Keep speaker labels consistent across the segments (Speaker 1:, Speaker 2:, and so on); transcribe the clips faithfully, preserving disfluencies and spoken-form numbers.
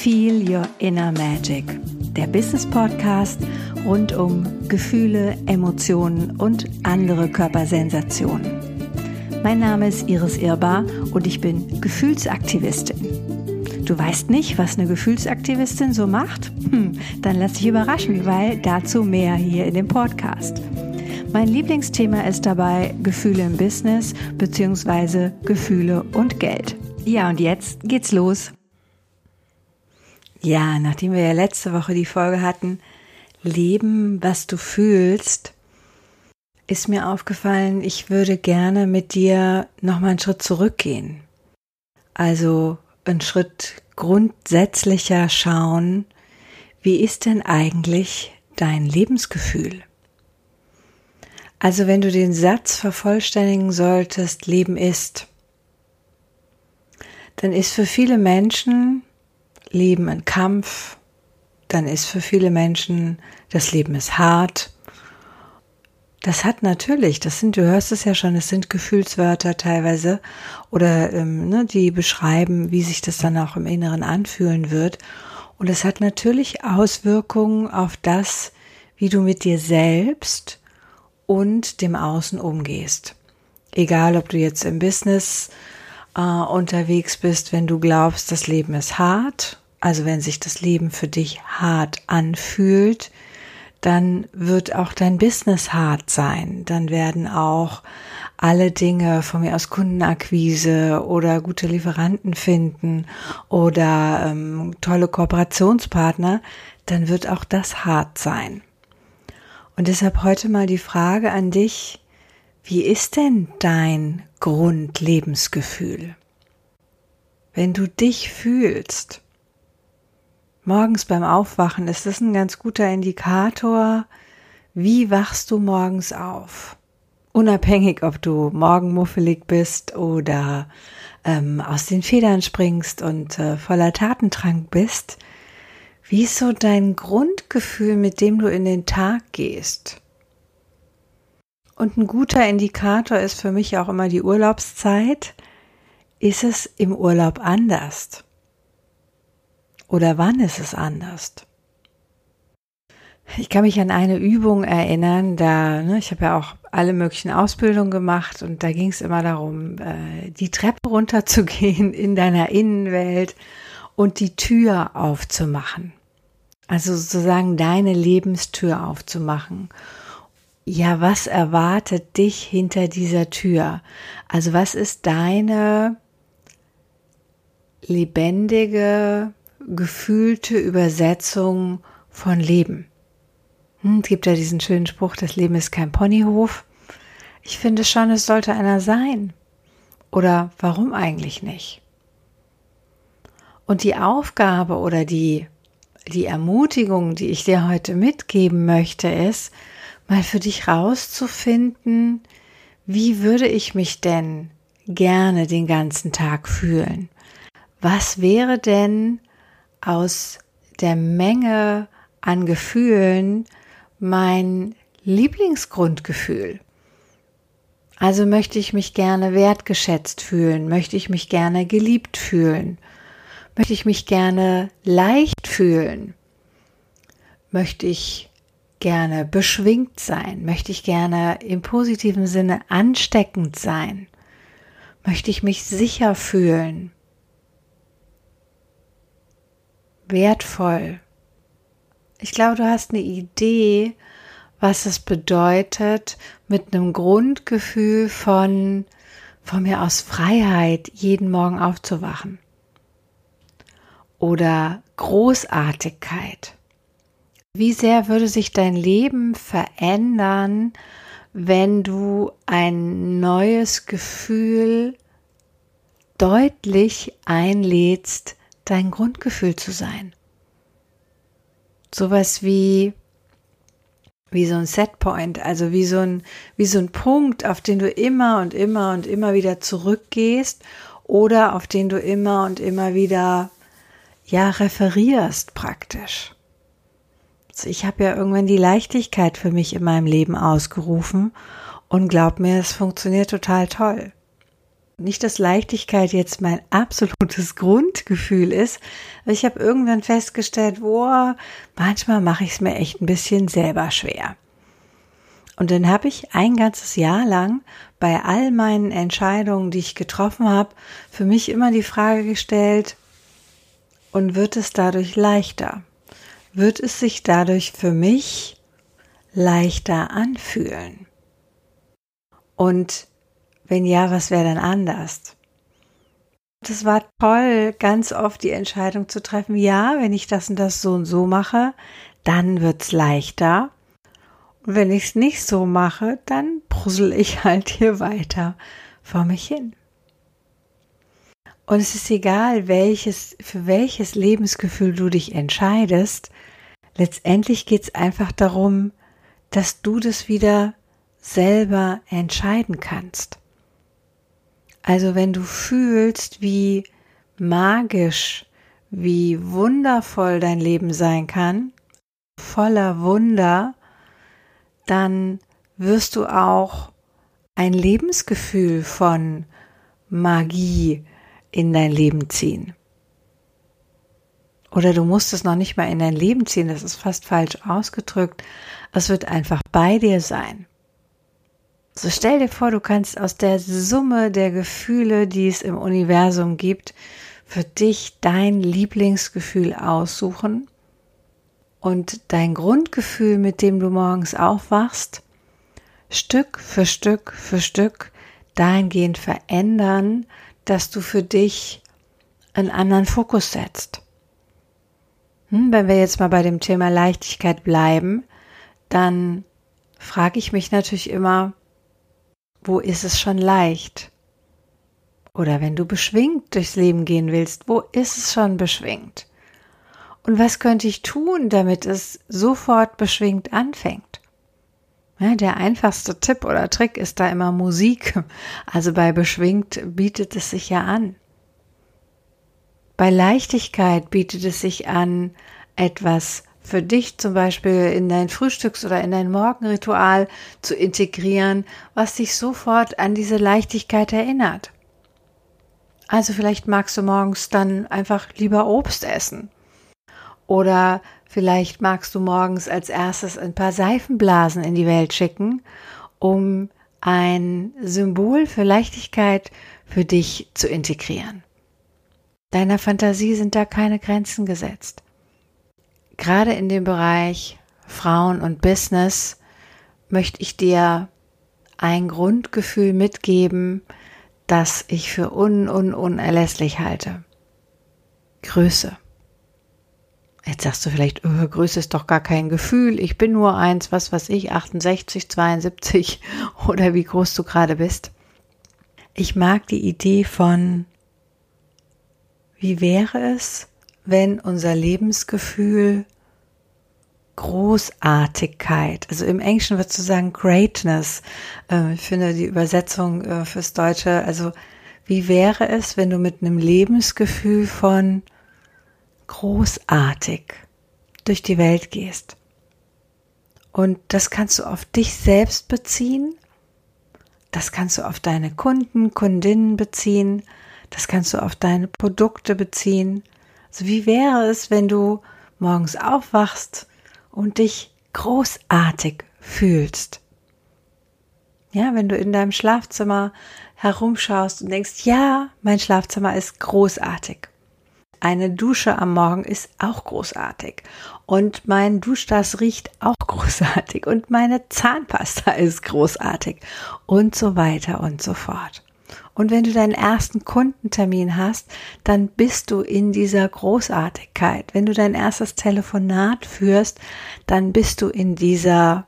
Speaker 1: Feel Your Inner Magic, der Business-Podcast rund um Gefühle, Emotionen und andere Körpersensationen. Mein Name ist Iris Irbar und ich bin Gefühlsaktivistin. Du weißt nicht, was eine Gefühlsaktivistin so macht? Hm, dann lass dich überraschen, weil dazu mehr hier in dem Podcast. Mein Lieblingsthema ist dabei Gefühle im Business bzw. Gefühle und Geld. Ja, und jetzt geht's los. Ja, nachdem wir ja letzte Woche die Folge hatten, Leben, was du fühlst, ist mir aufgefallen, ich würde gerne mit dir nochmal einen Schritt zurückgehen. Also einen Schritt grundsätzlicher schauen, wie ist denn eigentlich dein Lebensgefühl? Also wenn du den Satz vervollständigen solltest, Leben ist, dann ist für viele Menschen Leben ein Kampf, dann ist für viele Menschen das Leben ist hart. Das hat natürlich, das sind, du hörst es ja schon, es sind Gefühlswörter teilweise oder ähm, ne, die beschreiben, wie sich das dann auch im Inneren anfühlen wird. Und es hat natürlich Auswirkungen auf das, wie du mit dir selbst und dem Außen umgehst. Egal, ob du jetzt im Business äh, unterwegs bist, wenn du glaubst, das Leben ist hart, also wenn sich das Leben für dich hart anfühlt, dann wird auch dein Business hart sein. Dann werden auch alle Dinge, von mir aus Kundenakquise oder gute Lieferanten finden oder ähm, tolle Kooperationspartner, dann wird auch das hart sein. Und deshalb heute mal die Frage an dich, wie ist denn dein Grundlebensgefühl? Wenn du dich fühlst, morgens beim Aufwachen ist das ein ganz guter Indikator, wie wachst du morgens auf? Unabhängig, ob du morgenmuffelig bist oder ähm, aus den Federn springst und äh, voller Tatendrang bist, wie ist so dein Grundgefühl, mit dem du in den Tag gehst? Und ein guter Indikator ist für mich auch immer die Urlaubszeit. Ist es im Urlaub anders? Oder wann ist es anders? Ich kann mich an eine Übung erinnern, da, ne, ich habe ja auch alle möglichen Ausbildungen gemacht und da ging es immer darum, äh, die Treppe runterzugehen in deiner Innenwelt und die Tür aufzumachen. Also sozusagen deine Lebenstür aufzumachen. Ja, was erwartet dich hinter dieser Tür? Also was ist deine lebendige, gefühlte Übersetzung von Leben? Hm, es gibt ja diesen schönen Spruch, das Leben ist kein Ponyhof. Ich finde schon, es sollte einer sein. Oder warum eigentlich nicht? Und die Aufgabe oder die, die Ermutigung, die ich dir heute mitgeben möchte, ist, mal für dich rauszufinden, wie würde ich mich denn gerne den ganzen Tag fühlen? Was wäre denn aus der Menge an Gefühlen mein Lieblingsgrundgefühl? Also möchte ich mich gerne wertgeschätzt fühlen? Möchte ich mich gerne geliebt fühlen? Möchte ich mich gerne leicht fühlen? Möchte ich gerne beschwingt sein? Möchte ich gerne im positiven Sinne ansteckend sein? Möchte ich mich sicher fühlen? Wertvoll? Ich glaube, du hast eine Idee, was es bedeutet, mit einem Grundgefühl von, von mir aus Freiheit jeden Morgen aufzuwachen. Oder Großartigkeit. Wie sehr würde sich dein Leben verändern, wenn du ein neues Gefühl deutlich einlädst, dein Grundgefühl zu sein? Sowas wie, wie so ein Setpoint, also wie so ein, wie so ein Punkt, auf den du immer und immer und immer wieder zurückgehst oder auf den du immer und immer wieder ja referierst praktisch. Also ich habe ja irgendwann die Leichtigkeit für mich in meinem Leben ausgerufen und glaub mir, es funktioniert total toll. Nicht, dass Leichtigkeit jetzt mein absolutes Grundgefühl ist, aber ich habe irgendwann festgestellt, boah, manchmal mache ich es mir echt ein bisschen selber schwer. Und dann habe ich ein ganzes Jahr lang bei all meinen Entscheidungen, die ich getroffen habe, für mich immer die Frage gestellt, und wird es dadurch leichter? Wird es sich dadurch für mich leichter anfühlen? Und wenn ja, was wäre dann anders? Das war toll, ganz oft die Entscheidung zu treffen, ja, wenn ich das und das so und so mache, dann wird's leichter. Und wenn ich es nicht so mache, dann brussel ich halt hier weiter vor mich hin. Und es ist egal, welches, für welches Lebensgefühl du dich entscheidest. Letztendlich geht es einfach darum, dass du das wieder selber entscheiden kannst. Also wenn du fühlst, wie magisch, wie wundervoll dein Leben sein kann, voller Wunder, dann wirst du auch ein Lebensgefühl von Magie in dein Leben ziehen. Oder du musst es noch nicht mal in dein Leben ziehen, das ist fast falsch ausgedrückt. Es wird einfach bei dir sein. So stell dir vor, du kannst aus der Summe der Gefühle, die es im Universum gibt, für dich dein Lieblingsgefühl aussuchen und dein Grundgefühl, mit dem du morgens aufwachst, Stück für Stück für Stück dahingehend verändern, dass du für dich einen anderen Fokus setzt. Hm, wenn wir jetzt mal bei dem Thema Leichtigkeit bleiben, dann frage ich mich natürlich immer, wo ist es schon leicht? Oder wenn du beschwingt durchs Leben gehen willst, wo ist es schon beschwingt? Und was könnte ich tun, damit es sofort beschwingt anfängt? Ja, der einfachste Tipp oder Trick ist da immer Musik. Also bei beschwingt bietet es sich ja an. Bei Leichtigkeit bietet es sich an, etwas für dich zum Beispiel in dein Frühstücks- oder in dein Morgenritual zu integrieren, was dich sofort an diese Leichtigkeit erinnert. Also vielleicht magst du morgens dann einfach lieber Obst essen. Oder vielleicht magst du morgens als erstes ein paar Seifenblasen in die Welt schicken, um ein Symbol für Leichtigkeit für dich zu integrieren. Deiner Fantasie sind da keine Grenzen gesetzt. Gerade in dem Bereich Frauen und Business möchte ich dir ein Grundgefühl mitgeben, das ich für un- un- unerlässlich halte. Größe. Jetzt sagst du vielleicht, oh, Größe ist doch gar kein Gefühl, ich bin nur eins, was weiß ich, achtundsechzig, zweiundsiebzig oder wie groß du gerade bist. Ich mag die Idee von, wie wäre es, wenn unser Lebensgefühl Großartigkeit, also im Englischen würdest du sagen Greatness, äh, ich finde die Übersetzung äh, fürs Deutsche, also wie wäre es, wenn du mit einem Lebensgefühl von großartig durch die Welt gehst? Und das kannst du auf dich selbst beziehen, das kannst du auf deine Kunden, Kundinnen beziehen, das kannst du auf deine Produkte beziehen. Also wie wäre es, wenn du morgens aufwachst und dich großartig fühlst? Ja, wenn du in deinem Schlafzimmer herumschaust und denkst, ja, mein Schlafzimmer ist großartig. Eine Dusche am Morgen ist auch großartig und mein Duschdas riecht auch großartig und meine Zahnpasta ist großartig und so weiter und so fort. Und wenn du deinen ersten Kundentermin hast, dann bist du in dieser Großartigkeit. Wenn du dein erstes Telefonat führst, dann bist du in dieser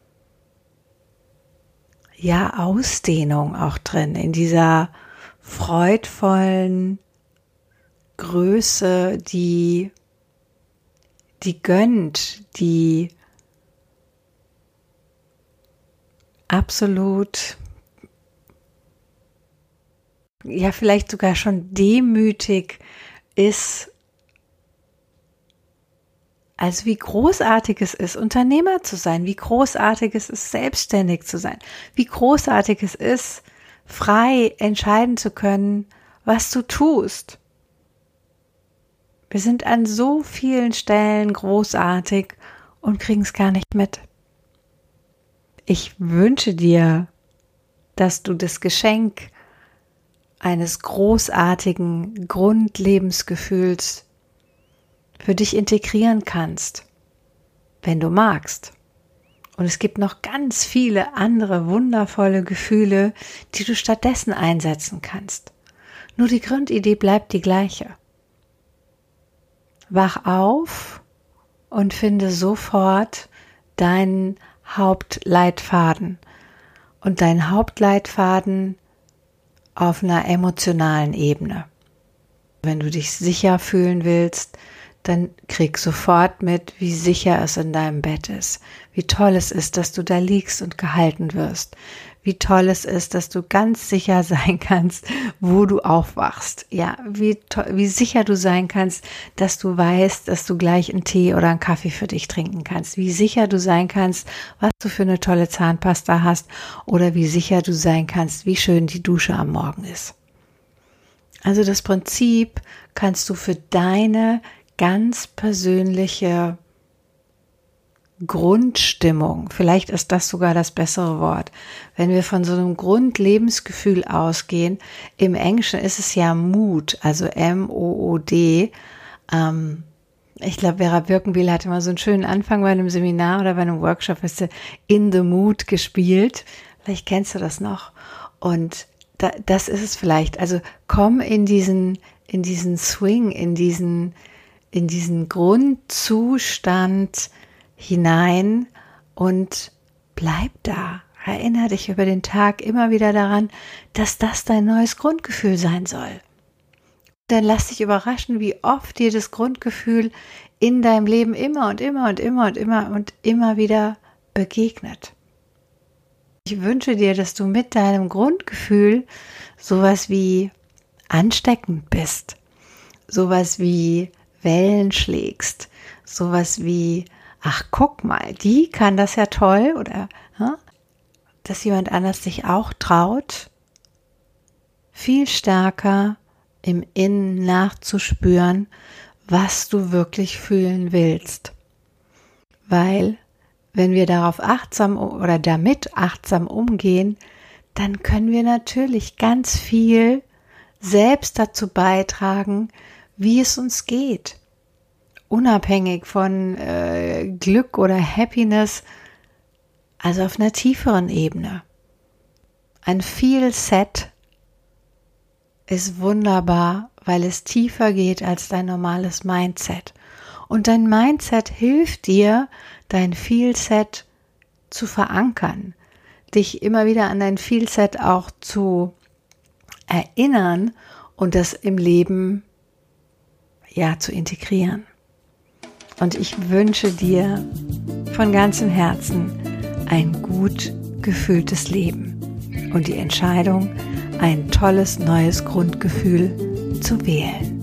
Speaker 1: ja Ausdehnung auch drin, in dieser freudvollen Größe, die die gönnt, die absolut, ja vielleicht sogar schon demütig ist. Also wie großartig es ist, Unternehmer zu sein, wie großartig es ist, selbstständig zu sein, wie großartig es ist, frei entscheiden zu können, was du tust. Wir sind an so vielen Stellen großartig und kriegen es gar nicht mit. Ich wünsche dir, dass du das Geschenk eines großartigen Grundlebensgefühls für dich integrieren kannst, wenn du magst. Und es gibt noch ganz viele andere wundervolle Gefühle, die du stattdessen einsetzen kannst. Nur die Grundidee bleibt die gleiche. Wach auf und finde sofort deinen Hauptleitfaden. Und deinen Hauptleitfaden auf einer emotionalen Ebene. Wenn du dich sicher fühlen willst, dann krieg sofort mit, wie sicher es in deinem Bett ist, wie toll es ist, dass du da liegst und gehalten wirst, wie toll es ist, dass du ganz sicher sein kannst, wo du aufwachst, ja, wie to- wie sicher du sein kannst, dass du weißt, dass du gleich einen Tee oder einen Kaffee für dich trinken kannst, wie sicher du sein kannst, was du für eine tolle Zahnpasta hast oder wie sicher du sein kannst, wie schön die Dusche am Morgen ist. Also das Prinzip kannst du für deine ganz persönliche Grundstimmung, vielleicht ist das sogar das bessere Wort, wenn wir von so einem Grundlebensgefühl ausgehen, im Englischen ist es ja Mood, also M O O D, ähm, ich glaube, Vera Birkenbiel hatte mal so einen schönen Anfang bei einem Seminar oder bei einem Workshop, hast du In the Mood gespielt, vielleicht kennst du das noch und da, das ist es vielleicht, also komm in diesen, in diesen Swing, in diesen in diesen Grundzustand hinein und bleib da. Erinnere dich über den Tag immer wieder daran, dass das dein neues Grundgefühl sein soll. Dann lass dich überraschen, wie oft dir das Grundgefühl in deinem Leben immer und immer und immer und immer und immer wieder begegnet. Ich wünsche dir, dass du mit deinem Grundgefühl sowas wie ansteckend bist, sowas wie Wellen schlägst, sowas wie, ach guck mal, die kann das ja toll oder ja, dass jemand anders sich auch traut, viel stärker im Innen nachzuspüren, was du wirklich fühlen willst. Weil wenn wir darauf achtsam oder damit achtsam umgehen, dann können wir natürlich ganz viel selbst dazu beitragen, wie es uns geht, unabhängig von äh, Glück oder Happiness, also auf einer tieferen Ebene. Ein Feel-Set ist wunderbar, weil es tiefer geht als dein normales Mindset. Und dein Mindset hilft dir, dein Feel-Set zu verankern, dich immer wieder an dein Feel-Set auch zu erinnern und das im Leben ja, zu integrieren. Und ich wünsche dir von ganzem Herzen ein gut gefühltes Leben und die Entscheidung, ein tolles neues Grundgefühl zu wählen.